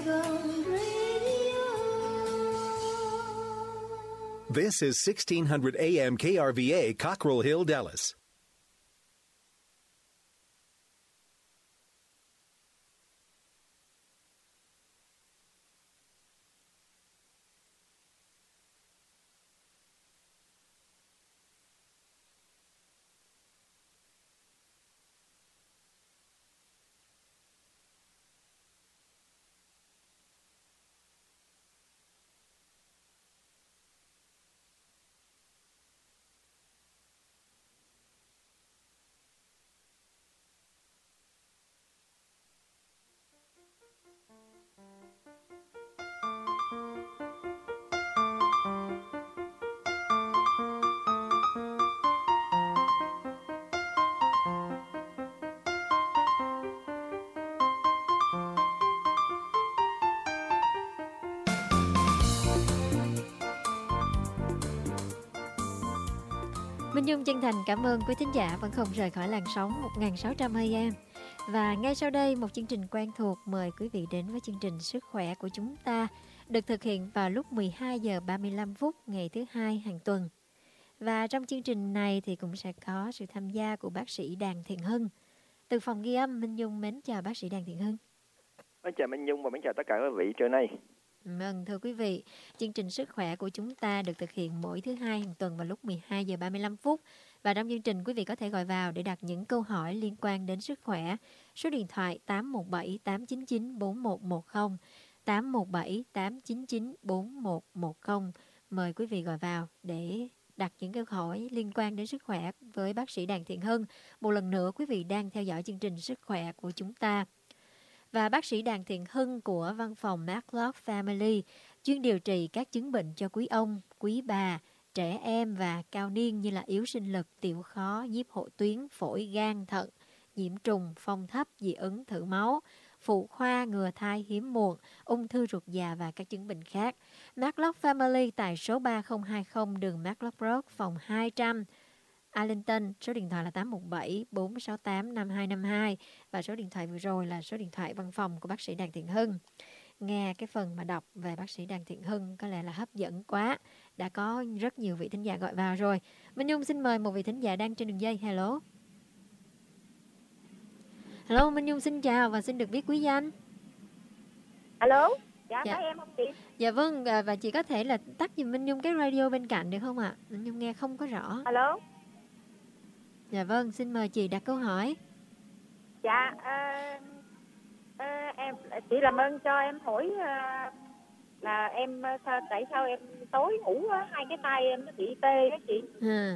This is 1600 AM KRVA, Cockrell Hill, Dallas. Minh Nhung chân thành cảm ơn quý thính giả vẫn không rời khỏi làn sóng 1600 AM. Và ngay sau đây một chương trình quen thuộc mời quý vị đến với chương trình Sức khỏe của chúng ta được thực hiện vào lúc 12 giờ 35 phút ngày thứ hai hàng tuần. Và trong chương trình này thì cũng sẽ có sự tham gia của bác sĩ Đàn Thiện Hưng. Từ phòng ghi âm, Minh Nhung mến chào bác sĩ Đàn Thiện Hưng. Mến chào Minh Nhung và mến chào tất cả quý vị trưa nay. Vâng, thưa quý vị, chương trình Sức khỏe của chúng ta được thực hiện mỗi thứ hai hàng tuần vào lúc 12 giờ 35 phút. Và trong chương trình, quý vị có thể gọi vào để đặt những câu hỏi liên quan đến sức khỏe. Số điện thoại 817 899 4110, 817 899 4110. Mời quý vị gọi vào để đặt những câu hỏi liên quan đến sức khỏe với bác sĩ Đàn Thiện Hưng. Một lần nữa, quý vị đang theo dõi chương trình Sức khỏe của chúng ta. Và bác sĩ Đàn Thiện Hưng của văn phòng Matlock Family chuyên điều trị các chứng bệnh cho quý ông, quý bà, trẻ em và cao niên như là yếu sinh lực, tiểu khó, nhiếp hộ tuyến, phổi, gan, thận, nhiễm trùng, phong thấp, dị ứng, thử máu, phụ khoa, ngừa thai hiếm muộn, ung thư ruột già và các chứng bệnh khác. Matlock Family tại số 3020 đường Matlock Road, phòng 200, Arlington, số điện thoại là 817 468 5252 và số điện thoại vừa rồi là số điện thoại văn phòng của bác sĩ Đàn Thiện Hưng. Nghe cái phần mà đọc về bác sĩ Đàn Thiện Hưng có lẽ là hấp dẫn quá. Đã có rất nhiều vị thính giả gọi vào rồi. Minh Nhung xin mời một vị thính giả đang trên đường dây. Hello. Hello, Minh Nhung xin chào và xin được biết quý danh. Alo, dạ phải em không chị? Dạ vâng, và chị có thể là tắt giùm Minh Nhung cái radio bên cạnh được không ạ? Minh Nhung nghe không có rõ. Alo. Dạ vâng, xin mời chị đặt câu hỏi. Dạ, em chị làm ơn cho em hỏi là em tại sao em tối ngủ hai cái tay em nó bị tê đó chị.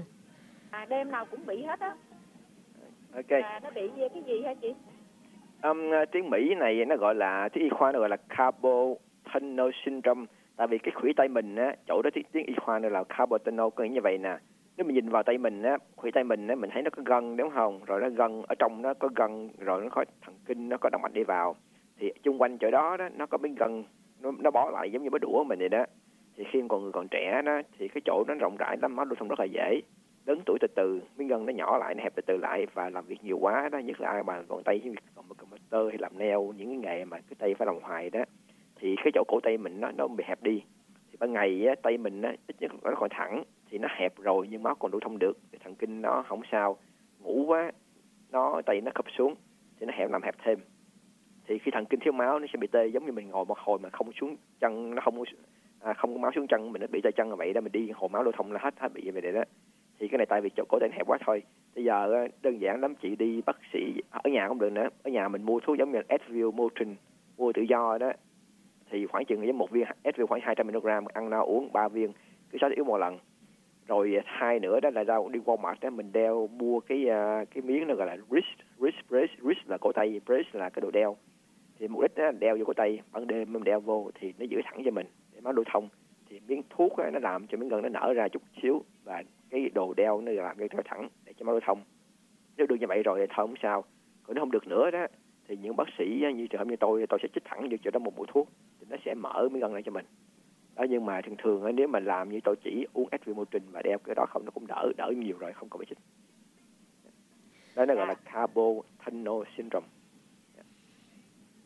Đêm nào cũng bị hết á. Ok. Nó bị cái gì hả chị? Tiếng Mỹ này nó gọi là, tiếng y khoa nó gọi là carpal tunnel syndrome. Tại vì cái khuỷu tay mình á, chỗ đó tiếng y khoa nó là carpal tunnel, có nghĩa như vậy nè. Nếu mình nhìn vào tay mình á, khuỷu tay mình á, mình thấy nó có gân đúng không? Rồi nó gân ở trong nó có gân, rồi nó có thần kinh, nó có động mạch đi vào. Thì chung quanh chỗ đó nó có miếng gân, nó bó lại giống như cái đũa mình vậy đó. Thì khi người còn trẻ đó thì cái chỗ nó rộng rãi lắm, máu lưu thông rất là dễ. Lớn tuổi từ từ miếng gân nó nhỏ lại, nó hẹp từ từ lại, và làm việc nhiều quá đó, nhất là ai mà còn tay như còn một computer hay làm nail, những cái nghề mà cái tay phải làm hoài đó, thì cái chỗ cổ tay mình nó bị hẹp đi. Thì ban ngày á, tay mình á, ít nhất nó còn thẳng thì nó hẹp rồi nhưng máu còn lưu thông được, thần kinh nó không sao. Ngủ quá nó tay nó khập xuống thì nó làm hẹp thêm. Thì khi thần kinh thiếu máu nó sẽ bị tê, giống như mình ngồi một hồi mà không xuống chân, nó không có máu xuống chân mình, nó bị tay chân là vậy đó, mình đi hồi máu lưu thông là hết bị vậy đó. Thì cái này tại vì chỗ cổ tay hẹp quá thôi. Bây giờ đơn giản lắm, chị đi bác sĩ ở nhà không được nữa. Ở nhà mình mua thuốc giống như Advil, Motrin, mua tự do đó. Thì khoảng chừng với một viên Advil khoảng 200mg, ăn no uống 3 viên, cứ 6 tiếng một lần. Rồi hai nữa đó là ra đi Walmart đó, mình đeo mua cái miếng nó gọi là wrist brace. Wrist là cổ tay, brace là cái đồ đeo. Thì mục đích đó đeo vô cổ tay, ban đêm mình đeo vô thì nó giữ thẳng cho mình để máu lưu thông. Thì miếng thuốc đó, nó làm cho miếng gân nó nở ra chút xíu, và cái đồ đeo nó làm cho thẳng để cho máu lưu thông. Nếu được như vậy rồi thì thôi không sao. Còn nếu không được nữa đó thì những bác sĩ như trường hợp như tôi sẽ chích thẳng vô cho đó một mũi thuốc thì nó sẽ mở miếng gân lại cho mình. Đó, nhưng mà thường nếu mà làm như tôi chỉ uống Advil và đeo cái đó không, nó cũng đỡ nhiều rồi, không cần phải chích. Đó nó gọi là carpal tunnel syndrome.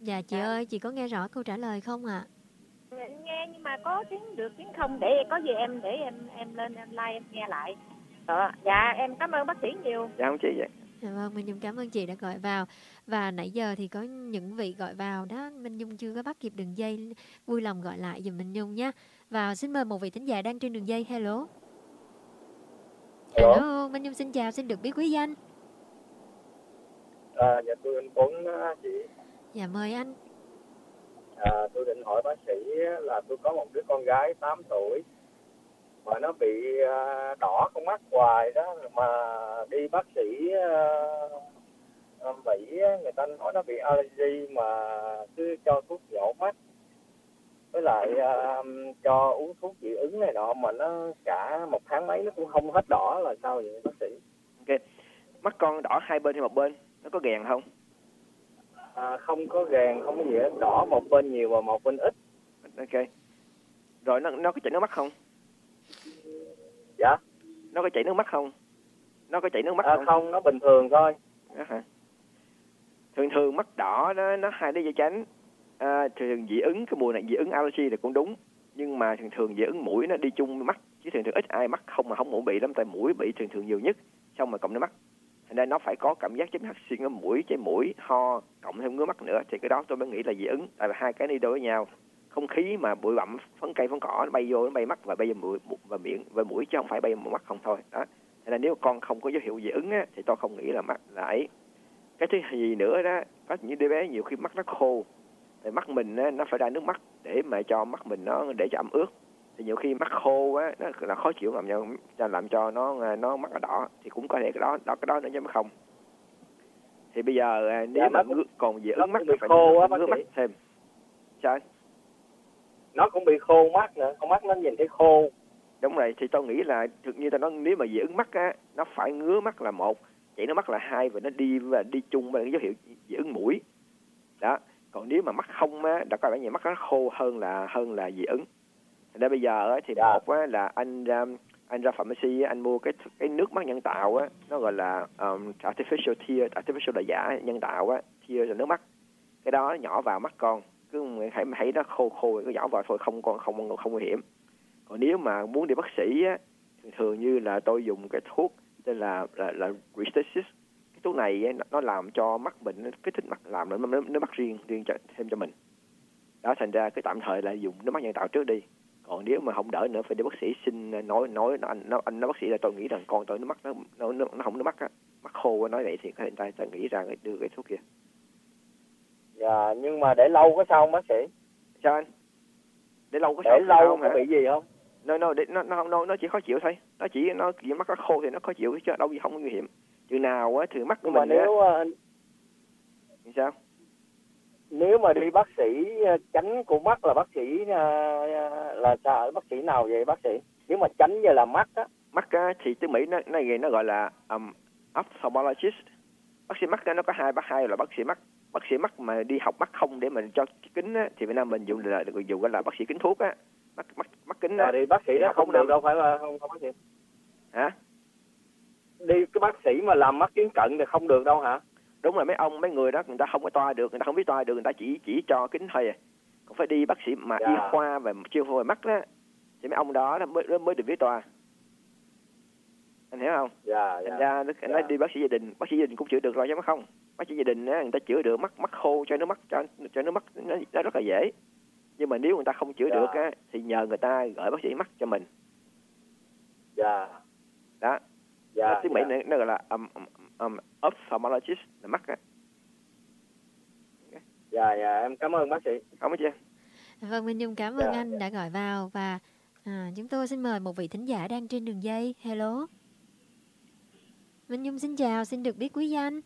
Dạ chị ơi, chị có nghe rõ câu trả lời không ạ? Nghe nhưng mà có tiếng được tiếng không, để có gì em để em lên em like em nghe lại. Dạ em cảm ơn bác sĩ nhiều. Dạ không chị vậy. Dạ vâng, Minh Nhung cảm ơn chị đã gọi vào. Và nãy giờ thì có những vị gọi vào đó, Minh Nhung chưa có bắt kịp đường dây, vui lòng gọi lại giùm Minh Nhung nhé. Và xin mời một vị thính giả đang trên đường dây. Hello. Hello, Minh Nhung xin chào, xin được biết quý danh. Dạ tôi anh Tuấn chị. Dạ mời anh. Tôi định hỏi bác sĩ là tôi có một đứa con gái 8 tuổi mà nó bị đỏ con mắt hoài đó, mà đi bác sĩ Mỹ người ta nói nó bị allergy mà cứ cho thuốc nhổ mắt với lại cho uống thuốc dị ứng này nọ, mà nó cả một tháng mấy nó cũng không hết đỏ, là sao vậy bác sĩ? Ok, mắt con đỏ hai bên hay một bên, nó có ghèn không? Không có ghèn, không có gì hết, đỏ một bên nhiều và một bên ít. Ok, rồi nó có chảy nước mắt không? Dạ, nó có chảy nước mắt không? Không? Không, nó bình thường thôi. Đó hả? Thường mắt đỏ nó hai đứa dễ tránh. Thường dị ứng, cái mùa này dị ứng allergy là cũng đúng, nhưng mà thường dị ứng mũi nó đi chung với mắt, chứ thường ít ai mắt không mà không mũi bị lắm, tại mũi bị thường nhiều nhất, xong mà cộng với mắt, thành ra nó phải có cảm giác giống hắt xuyên ở mũi, chảy mũi, ho cộng thêm ngứa mắt nữa, thì cái đó tôi mới nghĩ là dị ứng, tại vì hai cái đi đôi với nhau. Không khí mà bụi bặm, phấn cây phấn cỏ nó bay vô, nó bay mắt và bay vô mũi và miệng và mũi, chứ không phải bay vào mắt không thôi đó. Thành ra nếu con không có dấu hiệu dị ứng á, thì tôi không nghĩ là mắt là ấy. Cái thứ gì nữa đó, có những đứa bé nhiều khi mắt nó khô, thì mắt mình á, nó phải ra nước mắt để mà cho mắt mình nó để cho ẩm ướt, thì nhiều khi mắt khô á nó là khó chịu, làm cho nó mắt nó đỏ, thì cũng có thể cái đó nữa chứ không. Thì bây giờ nếu mà còn dị ứng mắt bị phải khô á bác ngứa mắt sĩ. thêm. Sao? Nó cũng bị khô mắt nữa, con mắt nó nhìn thấy khô. Đúng rồi, thì tôi nghĩ là thực như ta nói, nếu mà dị ứng mắt á, nó phải ngứa mắt là một, chảy nước mắt là hai, và nó đi chung với cái dấu hiệu dị ứng mũi đó. Còn nếu mà mắt không á, đã có vẻ như mắt nó khô hơn là dị ứng. Nên bây giờ á, thì một á, là anh ra pharmacy, anh mua cái nước mắt nhân tạo á, nó gọi là artificial tear, artificial là giả nhân tạo á, tear là nước mắt. Cái đó nhỏ vào mắt con, cứ thấy nó khô cứ nhỏ vào thôi, không nguy hiểm. Còn nếu mà muốn đi bác sĩ á, thường như là tôi dùng cái thuốc tên là Restasis. Cái thuốc này á, nó làm cho mắt mình kích thích mắt, làm nó mắt riêng thêm cho mình đó. Thành ra cái tạm thời là dùng nước mắt nhân tạo trước đi. Còn nếu mà không đỡ nữa phải đi bác sĩ xin nói anh nói bác sĩ là tôi nghĩ rằng con tôi nó mắt nó không nước mắt á, mắt khô, nói vậy thì người ta nghĩ ra đưa cái thuốc kia. Dạ, nhưng mà để lâu có sao không bác sĩ? Sao anh? Để lâu có sao không, có bị gì không? Nó chỉ khó chịu thôi. Nó chỉ mắt nó khô thì nó khó chịu chứ đâu gì không nguy hiểm. Chừng nào á thì mắt của mình. Nếu sao? Nếu mà đi bác sĩ tránh của mắt là bác sĩ là sao? Bác sĩ nào vậy bác sĩ? Nếu mà tránh như là mắt á. Mắt á thì tiếng Mỹ nó gọi là ophthalmologist. Bác sĩ mắt nó có hai là bác sĩ mắt. Bác sĩ mắt mà đi học mắt không để mình cho kính á, thì Việt Nam mình dùng gọi là bác sĩ kính thuốc á, mắt kính á. Thì bác sĩ đó không được đâu, phải là không bác sĩ? Hả? Đi cái bác sĩ mà làm mắt kiến cận thì không được đâu hả? Đúng rồi, mấy người đó người ta không có toa được, người ta không biết toa được, người ta chỉ cho kính thôi à. Còn phải đi bác sĩ mà y khoa và chuyên khoa về mắt đó, thì mấy ông đó mới được viết toa. Anh hiểu không? Thành ra nó đi bác sĩ gia đình cũng chữa được rồi chứ không. Bác sĩ gia đình á, người ta chữa được mắt khô cho nước mắt nó rất là dễ. Nhưng mà nếu người ta không chữa được á, thì nhờ người ta gửi bác sĩ mắt cho mình. Đó. Tiếng Mỹ nó gọi là ophthalmologist là mắt á. Em cảm ơn bác sĩ. Không có chi. Vâng, Minh Nhung cảm ơn anh đã gọi vào. Và chúng tôi xin mời một vị thính giả đang trên đường dây. Hello. Minh Nhung xin chào, xin được biết quý danh.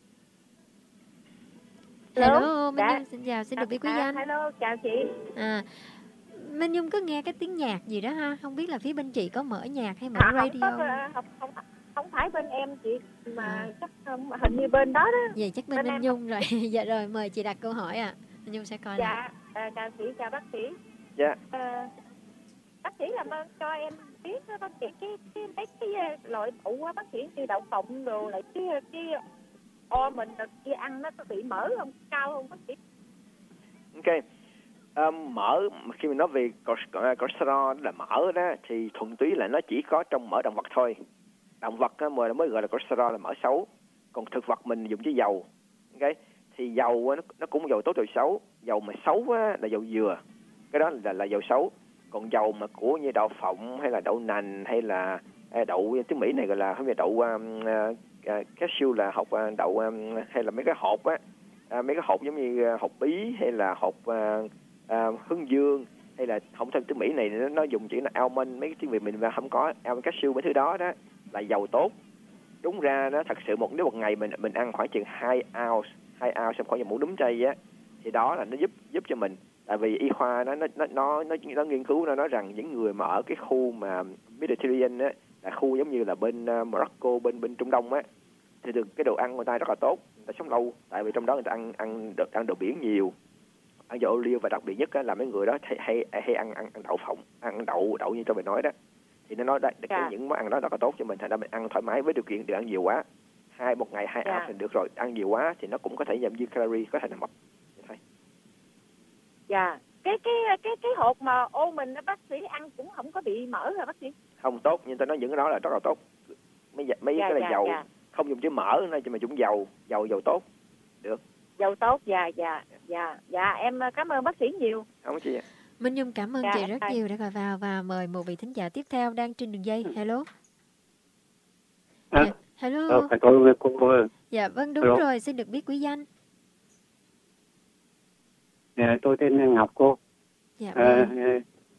Hello, Minh Nhung xin chào, xin được biết quý danh. Hello, chào chị. Minh Nhung có nghe cái tiếng nhạc gì đó ha? Không biết là phía bên chị có mở nhạc hay mở radio? Không phải bên em chị, mà chắc hình như bên đó đó. Vậy chắc bên Minh Nhung rồi. Dạ rồi, mời chị đặt câu hỏi ạ. Minh Nhung sẽ coi lại. Chào chị, chào bác sĩ. Dạ. Bác sĩ làm ơn cho em biết bác sĩ cái loại phụ bác sĩ như đậu phộng đồ lại cái o mình kia ăn nó có bị mỡ không, cao không bác sĩ? Ok. Mỡ, khi mình nói về cholesterol là mỡ đó, thì thuần túy là nó chỉ có trong mỡ động vật thôi. Động vật á, mới gọi là cholesterol, là mỡ xấu. Còn thực vật mình dùng với dầu. Ok. Thì dầu á, nó cũng dầu tốt dầu xấu. Dầu mà xấu á, là dầu dừa. Cái đó là dầu xấu. Còn dầu mà của như đậu phộng hay là đậu nành hay là đậu tiếng Mỹ này gọi là không phải đậu cashew, là hột đậu hay là mấy cái hột á, mấy cái hột giống như hột bí hay là hột hướng dương, hay là không thêm tiếng Mỹ này nó dùng chữ là almond, mấy cái tiếng Việt mình không có almond cashew, mấy thứ đó đó là dầu tốt. Đúng ra nó thật sự nếu một ngày mình ăn khoảng chừng 2 ounce xong khoảng một nắm chay á, thì đó là nó giúp cho mình. Tại vì y khoa nó nghiên cứu nó nói rằng những người mà ở cái khu mà Mediterranean á, là khu giống như là bên Morocco, bên Trung Đông á, thì cái đồ ăn của người ta rất là tốt, người ta sống lâu. Tại vì trong đó người ta ăn đồ biển nhiều, ăn dầu ô liu, và đặc biệt nhất á, là mấy người đó hay ăn đậu phộng, ăn đậu như cho mình nói đó. Thì nó nói những món ăn đó rất là tốt cho mình, thành ra mình ăn thoải mái, với điều kiện đừng ăn nhiều quá. Một ngày 2 ounce thì được rồi. Ăn nhiều quá thì nó cũng có thể giảm dư calorie, có thể là mập. Dạ. Cái hột mà ô mình bác sĩ ăn cũng không có bị mỡ hả bác sĩ? Không tốt, nhưng tôi nói những cái đó là rất là tốt. Mấy cái là dầu, không dùng chữ mỡ nữa, mà dùng dầu tốt. Được. Dầu tốt, dạ, em cảm ơn bác sĩ nhiều. Không có chi. Minh Nhung cảm ơn chị rất nhiều đã gọi vào, và mời một vị thính giả tiếp theo đang trên đường dây. Hello. Hello. Dạ vâng, đúng rồi, xin được biết quý danh. Tôi tên Ngọc cô. Dạ vâng.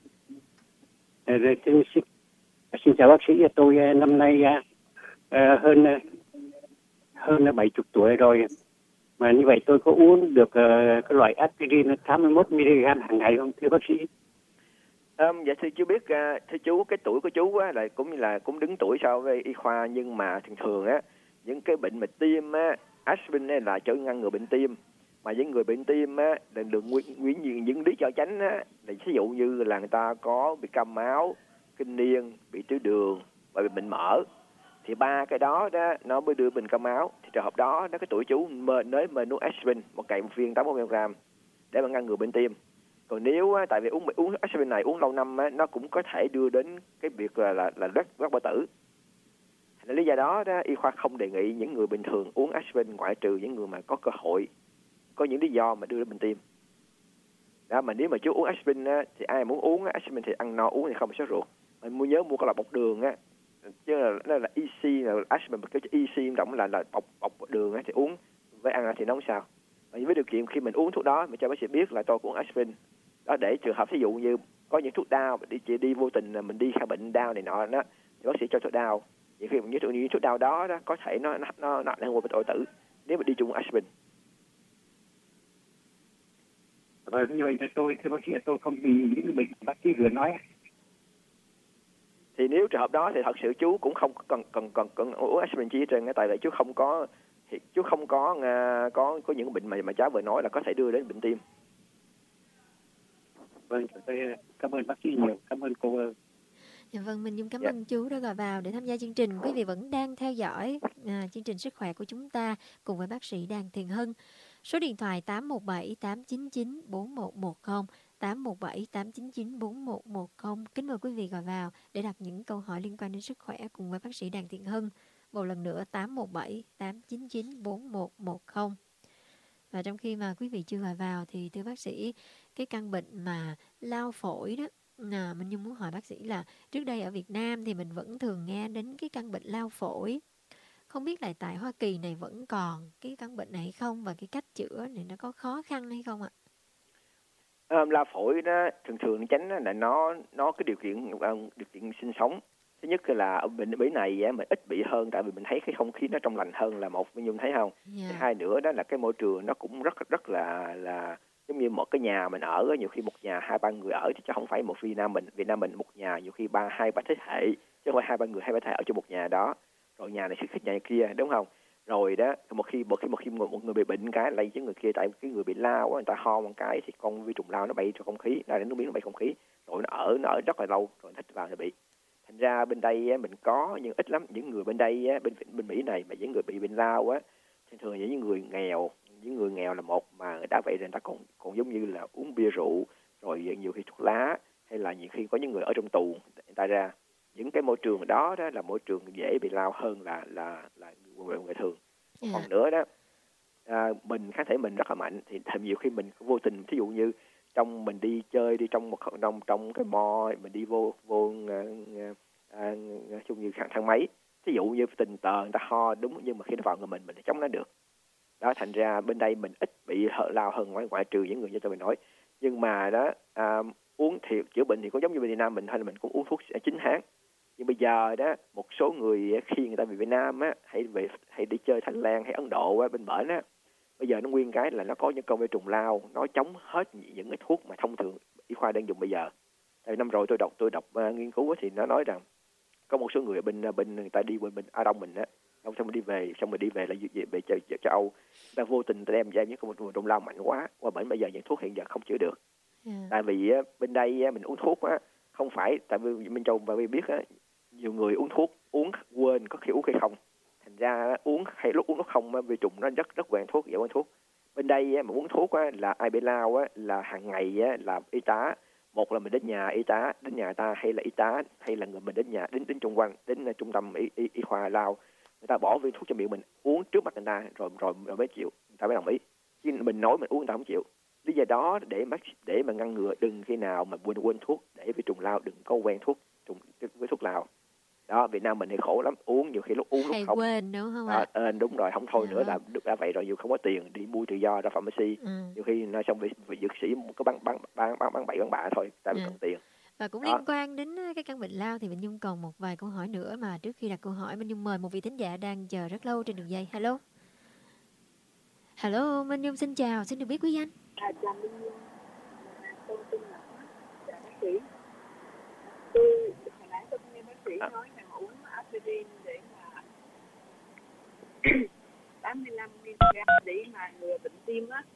Xin chào bác sĩ, tôi năm nay hơn 70 tuổi rồi. Mà như vậy tôi có uống được cái loại aspirin 81 mg hàng ngày không thưa bác sĩ? Dạ thưa chú biết, thưa chú, cái tuổi của chú á, là cũng đứng tuổi so với y khoa, nhưng mà thường á, những cái bệnh mà tim á, aspirin là cho ngăn ngừa bệnh tim. Mà những người bệnh tim á, là những lý do tránh á, là ví dụ như là người ta có bị câm máu, kinh niên, bị tiểu đường và bị bệnh mỡ. Thì ba cái đó nó mới đưa mình câm máu. Thì trường hợp đó cái tuổi chú mới nuốt aspirin một ngày một viên 80 mg để mà ngăn ngừa bệnh tim. Còn nếu tại vì uống aspirin này uống lâu năm á, nó cũng có thể đưa đến cái việc là rất bao tử. Lý do đó y khoa không đề nghị những người bình thường uống aspirin, ngoại trừ những người mà có cơ hội, có những lý do mà đưa đến bệnh tim. Đó, mà nếu mà chú uống aspirin á, thì ai muốn uống aspirin thì ăn no, uống thì không bị sốt ruột. Mình nhớ mua cái loại bọc đường á, chứ là EC, là aspirin cái EC động là bọc đường á, thì uống với ăn thì nó không sao. Với điều kiện khi mình uống thuốc đó mình cho bác sĩ biết là tôi uống aspirin đó, để trường hợp ví dụ như có những thuốc đau đi vô tình là mình đi khai bệnh đau này nọ đó, thì bác sĩ cho thuốc đau. Vậy khi những thuốc đau đó có thể nó ảnh hưởng đến tử nếu mà đi chung aspirin. Rồi như vậy tôi thưa bác sĩ, tôi không bị những bệnh bác sĩ vừa nói. Thì nếu trường hợp đó thì thật sự chú cũng không cần uống aspirin chi hết trơn, tại vì chú không có những bệnh mà cháu vừa nói là có thể đưa đến bệnh tim. Vâng, tôi cảm ơn bác sĩ nhiều, cảm ơn cô. Dạ vâng, mình Nhung cảm ơn chú đã gọi vào để tham gia chương trình. Quý vị vẫn đang theo dõi chương trình Sức khỏe của chúng ta cùng với bác sĩ Đàm Thiện Hân. Số điện thoại 817 899 4110, 817 899 4110. Kính mời quý vị gọi vào để đặt những câu hỏi liên quan đến sức khỏe cùng với bác sĩ Đàm Thiện Hân. Một lần nữa 817 899 4110. Và trong khi mà quý vị chưa gọi vào thì thưa bác sĩ, cái căn bệnh mà lao phổi đó, mình Nhung muốn hỏi bác sĩ là trước đây ở Việt Nam thì mình vẫn thường nghe đến cái căn bệnh lao phổi. Không biết là tại Hoa Kỳ này vẫn còn cái căn bệnh này hay không, và cái cách chữa này nó có khó khăn hay không ạ? Lao phổi đó thường tránh là nó cái điều kiện sinh sống. Thứ nhất là ở bệnh này mình ít bị hơn, tại vì mình thấy cái không khí nó trong lành hơn là một, Nhung thấy không? Yeah. Hai nữa đó là cái môi trường nó cũng rất là giống như một cái nhà mình ở, nhiều khi một nhà 2-3 người ở, chứ không phải một Việt Nam mình một nhà nhiều khi 2-3 thế hệ, chứ không phải 2-3 người 2-3 thế hệ ở trong một nhà đó, rồi nhà này khác nhà kia, đúng không? Rồi đó một khi một người bị bệnh cái lây cho người kia, tại cái người bị lao người ta ho một cái thì con vi trùng lao nó bay cho không khí, ra đến nước miếng nó bay không khí, rồi nó ở rất là lâu rồi nó thích vào nó bị. Thành ra bên đây mình có nhưng ít lắm những người bên đây bên Mỹ này mà những người bị bệnh lao á, thường là những người nghèo, những người nghèo là một, mà đã vậy người ta còn giống như là uống bia rượu, rồi nhiều khi thuốc lá, hay là nhiều khi có những người ở trong tù người ta ra. Những cái môi trường đó là môi trường dễ bị lao hơn là người thường. Còn nữa đó, mình kháng thể mình rất là mạnh, thì nhiều khi mình vô tình, thí dụ như mình đi chơi đi trong trong cái mall, mình đi vô chung như thang máy, thí dụ như tình cờ người ta ho đúng, nhưng mà khi nó vào người mình chống nó được. Đó, thành ra bên đây mình ít bị lao hơn ngoại trừ những người như tôi mình nói. Nhưng mà đó, uống thì chữa bệnh thì cũng giống như Việt Nam mình, hay là mình cũng uống thuốc 9 tháng. Nhưng bây giờ đó, một số người khi người ta về Việt Nam á, hay đi chơi Thái Lan hay Ấn Độ á, bên bển á, bây giờ nó nguyên cái là nó có những con vi trùng lao, nó chống hết những cái thuốc mà thông thường y khoa đang dùng bây giờ. Tại năm rồi tôi đọc nghiên cứu thì nó nói rằng có một số người bên người ta đi bên Á Đông mình á, xong rồi đi về là về châu Âu, ta vô tình đem những con vi trùng lao mạnh quá, qua bển bây giờ những thuốc hiện giờ không chữa được. Tại vì bên đây mình uống thuốc á, không phải tại vì bên châu và biết á, nhiều người uống thuốc quên có khi uống hay không, thành ra uống hay lúc uống nó không, vi trùng nó rất quen thuốc, dễ quen thuốc. Bên đây mà uống thuốc á, là ai bị lao á, là hàng ngày á, là y tá, một là mình đến nhà y tá, đến nhà ta, hay là y tá, hay là người mình đến nhà, đến trung tâm y khoa lao, người ta bỏ viên thuốc cho miệng mình uống trước mặt người ta, rồi mới chịu, người ta mới đồng ý. Chứ mình nói mình uống người ta không chịu. Lý do đó để mà ngăn ngừa đừng khi nào mà quên thuốc, để vi trùng lao đừng có quen thuốc với thuốc lao. Đó, Việt Nam mình thì khổ lắm, uống nhiều khi lúc uống lúc không quên đúng không ạ? Đúng rồi, không thôi nữa là đã vậy rồi, nhiều không có tiền đi mua tự do ra pharmacy, nhiều khi nó xong vì dược sĩ có bán bậy bán bạ thôi, tại vì cần tiền. Và cũng liên quan đến cái căn bệnh lao thì Minh Nhung còn một vài câu hỏi nữa, mà trước khi đặt câu hỏi Minh Nhung mời một vị thính giả đang chờ rất lâu trên đường dây. Hello, Minh Nhung xin chào, xin được biết quý danh. Chào Minh Nhung, tôi tên là bác sĩ. Tôi hồi nãy tôi nghe bác sĩ nói rằng uống aspirin để mà 85mg để mà ngừa bệnh tim á.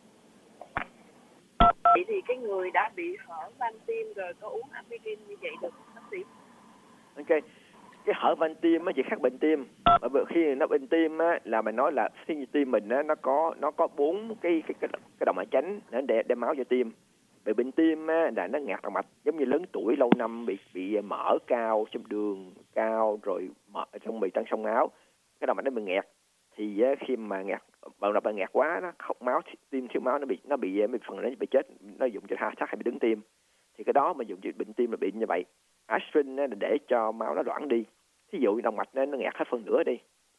Vậy thì cái người đã bị hở van tim rồi có uống aspirin như vậy được không bác sĩ? Ok, cái hở van tim á chỉ khác bệnh tim. Bởi khi nó bệnh tim á là mình nói là khi tim mình á nó có 4 cái động mạch chánh nó đem máu cho tim. Bị bệnh tim á là nó ngạt động mạch, giống như lớn tuổi lâu năm bị mỡ cao, trong đường cao, rồi trong bị tăng sông áo, cái động mạch nó bị nghẹt. Thì khi mà động mạch nghẹt quá, nó không máu, tim thiếu máu, nó bị phần nó bị chết, nó dùng cho thắt hay bị đứng tim. Thì cái đó mà dùng cho bệnh tim là bị như vậy. Aspirin là để cho máu nó loãng đi. Thí dụ động mạch nó nghẹt hết phần nửa đi,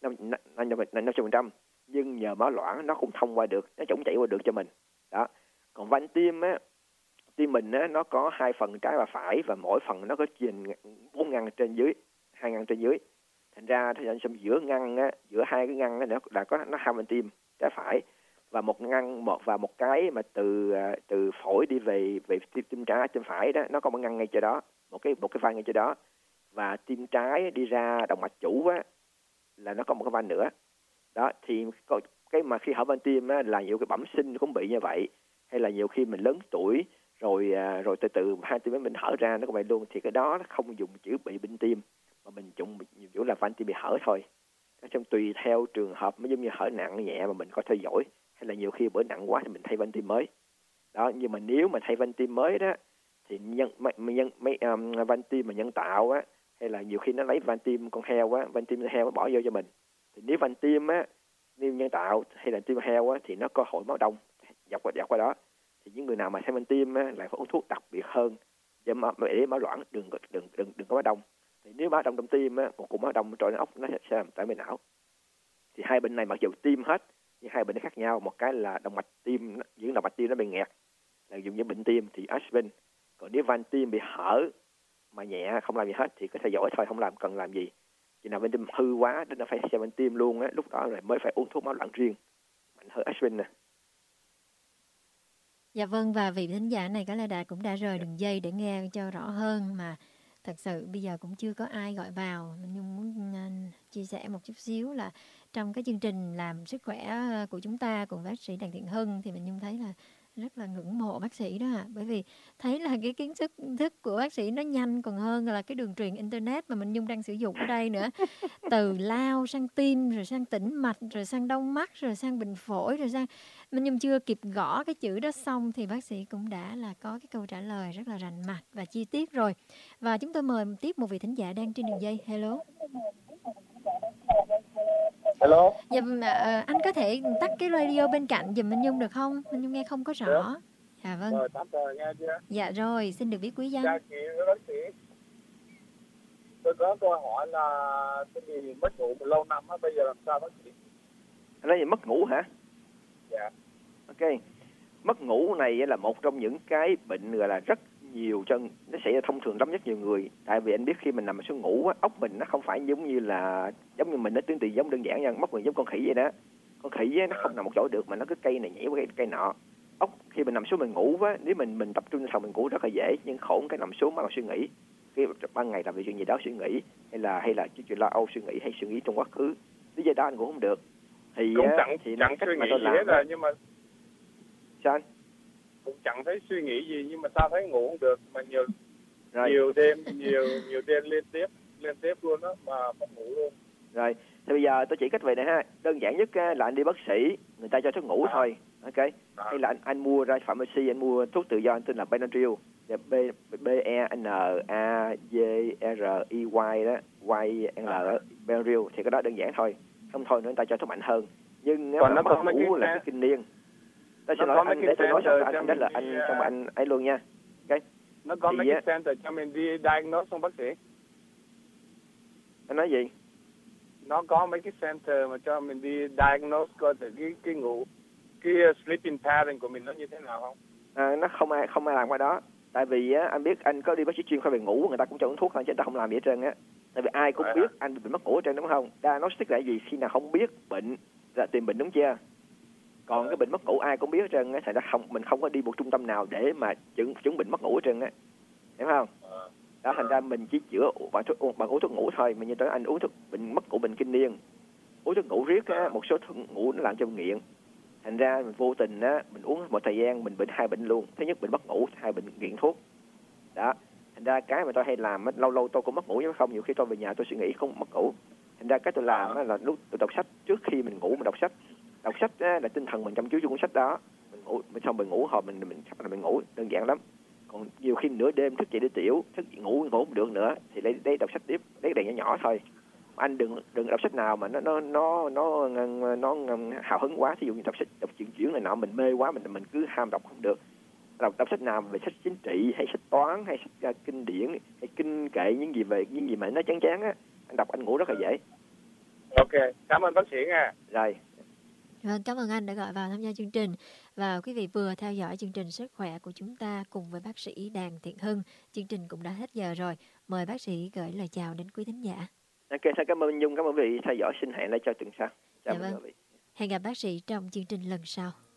500%, nhưng nhờ máu loãng nó cũng thông qua được, nó chống chảy qua được cho mình. Đó. Còn van tim á, tim mình á, nó có 2 phần trái và phải, và mỗi phần nó có chuyền 4 ngăn trên dưới, 2 ngăn trên dưới. Thành ra giữa ngăn á, giữa 2 cái ngăn á là có nó 2 van tim trái phải, và một cái mà từ phổi đi về tim trái trên phải đó, nó có một ngăn ngay chỗ đó, một cái van ngay chỗ đó, và tim trái đi ra động mạch chủ á là nó có một cái van nữa. Đó, thì cái mà khi hở van tim á là nhiều cái bẩm sinh cũng bị như vậy, hay là nhiều khi mình lớn tuổi rồi từ từ van tim mình hở ra nó cũng vậy luôn. Thì cái đó nó không dùng chữ bị bệnh tim, mà mình dùng chữ là van tim bị hở thôi. Trong tùy theo trường hợp, mới giống như hở nặng nhẹ mà mình có theo dõi, hay là nhiều khi bữa nặng quá thì mình thay van tim mới. Đó, nhưng mà nếu mà thay van tim mới đó thì van tim mà nhân tạo á, hay là nhiều khi nó lấy van tim con heo á, van tim heo nó bỏ vô cho mình. Thì nếu van tim á, nếu nhân tạo hay là tim heo á, thì nó có hội máu đông dọc qua đó. Thì những người nào mà thay van tim á, lại phải uống thuốc đặc biệt hơn để máu loãng, đừng có máu đông. Thì nếu máu đông trong tim á, một cục máu đông trôi óc nó sẽ làm tổn thương não. Thì hai bệnh này mặc dù tim hết, nhưng hai bệnh nó khác nhau. Một cái là động mạch tim, những động mạch tim nó bị nghẹt là dùng cho bệnh tim thì aspirin. Còn nếu van tim bị hở mà nhẹ không làm gì hết thì có theo dõi thôi, không cần làm gì. Chỉ nào van tim hư quá đến nó phải xem van tim luôn á, lúc đó rồi mới phải uống thuốc máu loãng riêng mạnh hơn aspirin nè. Dạ vâng, và vị thính giả này có lẽ cũng đã rời đường dây để nghe cho rõ hơn, mà thật sự bây giờ cũng chưa có ai gọi vào. Nhưng muốn chia sẻ một chút xíu là trong cái chương trình làm sức khỏe của chúng ta cùng bác sĩ Đặng Thiện Hưng thì mình Nhung thấy là Rất là ngưỡng mộ bác sĩ đó ạ. Bởi vì thấy là cái kiến thức của bác sĩ nó nhanh còn hơn là cái đường truyền internet mà mình Nhung đang sử dụng ở đây nữa. Từ lao sang tim, rồi sang tĩnh mạch, rồi sang đau mắt, rồi sang bệnh phổi, rồi sang mình Nhung chưa kịp gõ cái chữ đó xong thì bác sĩ cũng đã là có cái câu trả lời rất là rành mạch và chi tiết rồi. Và chúng tôi mời tiếp một vị thính giả đang trên đường dây. Hello. Hello. Dạ, anh có thể tắt cái radio bên cạnh giùm Minh Nhung được không? Minh Nhung nghe không có rõ. Được. Dạ vâng. Rồi, tắt rồi, nghe chưa? Dạ rồi, xin được biết quý danh. Chào chị với bác sĩ. Tôi có câu hỏi là cái gì mất ngủ một lâu năm á, bây giờ làm sao bác sĩ? Anh nói gì mất ngủ hả? Dạ. Ok. Mất ngủ này là một trong những cái bệnh gọi là rất nhiều chân, nó xảy ra thông thường lắm rất nhiều người. Tại vì anh biết khi mình nằm xuống ngủ á, óc mình nó không phải giống như mình, nó tương tự giống đơn giản nha, óc mình giống con khỉ vậy đó. Con khỉ á, nó không nằm một chỗ được mà nó cứ cây này nhảy qua cây nọ. Óc khi mình nằm xuống mình ngủ á, nếu mình tập trung vào mình ngủ rất là dễ, nhưng khổ cái nằm xuống mà suy nghĩ. Khi ban ngày làm việc chuyện gì đó suy nghĩ, hay là chuyện lo âu suy nghĩ, hay suy nghĩ trong quá khứ, lý do đó anh ngủ không được. Thì cũng thì chẳng cách suy mà nghĩ tôi gì làm hết rồi, nhưng mà sao anh? cũng chẳng thấy suy nghĩ gì, nhưng mà sao thấy ngủ không được, mà nhiều đêm liên tiếp luôn đó mà không ngủ luôn. Rồi, thì bây giờ tôi chỉ cách vậy này ha. Đơn giản nhất là anh đi bác sĩ, người ta cho thuốc ngủ thôi. Ok. Hay là anh mua ra pharmacy, anh mua thuốc tự do, anh tên là Benadryl. B-E-N-A-D-R-E-Y đó, Y-N-L, Benadryl. Thì cái đó đơn giản thôi. Không thôi nữa người ta cho thuốc mạnh hơn. Nhưng còn nó có ngủ là cái kinh niên. Tôi xin lỗi anh, để tôi nói xong anh là anh xong anh ấy luôn nha. Ok. Nó có mấy cái center cho mình đi diagnose không bác sĩ? Anh nói gì? Nó có mấy cái center mà cho mình đi diagnose coi từ cái ngủ, cái sleeping pattern của mình nó như thế nào không? Nó không ai làm qua đó. Tại vì á, anh biết anh có đi bác sĩ chuyên khoa về ngủ, người ta cũng cho uống thuốc thôi chứ người ta không làm gì hết trơn á. Tại vì ai cũng biết anh bị mất ngủ hết trơn đúng không? Diagnostic là gì? Khi nào không biết bệnh là tìm bệnh đúng chưa? Còn cái bệnh mất ngủ ai cũng biết hết trơn á, thành ra mình không có đi một trung tâm nào để mà chứng bệnh mất ngủ hết trơn á. Hiểu không? Đó, thành ra mình chỉ chữa bằng uống thuốc ngủ thôi. Mà như tới anh uống thuốc bệnh mất ngủ, bệnh kinh niên, uống thuốc ngủ riết á, một số thuốc ngủ nó làm cho nghiện. Thành ra mình vô tình á, mình uống một thời gian mình bệnh hai bệnh luôn. Thứ nhất bệnh mất ngủ, hai bệnh nghiện thuốc. Đó. Thành ra cái mà tôi hay làm á, lâu lâu tôi cũng mất ngủ chứ không, nhiều khi tôi về nhà tôi suy nghĩ không mất ngủ. Thành ra cái tôi làm á là lúc tôi đọc sách, trước khi mình ngủ mình đọc sách. Đọc sách á, là tinh thần mình chăm chú cuốn sách đó. Mình ngủ, xong mình ngủ hồi mình ngủ đơn giản lắm. Còn nhiều khi nửa đêm thức dậy đi tiểu, ngủ không được nữa thì lấy đọc sách tiếp, lấy đèn nhỏ thôi. Anh đừng đọc sách nào mà nó hào hứng quá, thí dụ như đọc chuyện này nọ mình mê quá, mình cứ ham đọc không được. Đọc sách nào về sách chính trị hay sách toán hay sách kinh điển hay kinh kệ những gì mà nó chán á, anh đọc anh ngủ rất là dễ. Ok, cảm ơn bác sĩ nha. Rồi. Vâng, cảm ơn anh đã gọi vào tham gia chương trình. Và quý vị vừa theo dõi chương trình Sức khỏe của chúng ta cùng với bác sĩ Đàm Thiện Hưng. Chương trình cũng đã hết giờ rồi. Mời bác sĩ gửi lời chào đến quý thính giả. Ok, cảm ơn Nhung, cảm ơn quý vị theo dõi, xin hẹn lại cho tuần sau. Chào dạ vâng. quý vị. Hẹn gặp bác sĩ trong chương trình lần sau.